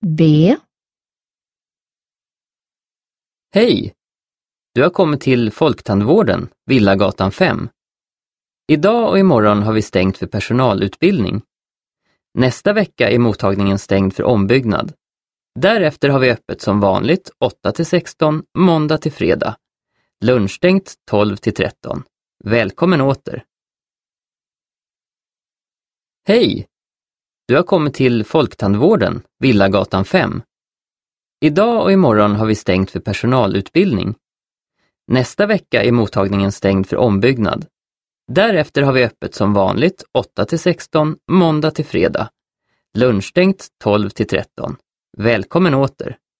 B. Hej! Du har kommit till Folktandvården, Villagatan 5. Idag och imorgon har vi stängt för personalutbildning. Nästa vecka är mottagningen stängd för ombyggnad. Därefter har vi öppet som vanligt 8-16, måndag till fredag. Lunchstängt 12-13. Välkommen åter! Hej! Du har kommit till Folktandvården, Villagatan 5. Idag och imorgon har vi stängt för personalutbildning. Nästa vecka är mottagningen stängd för ombyggnad. Därefter har vi öppet som vanligt 8-16, måndag till fredag. Lunchstängt 12-13. Välkommen åter!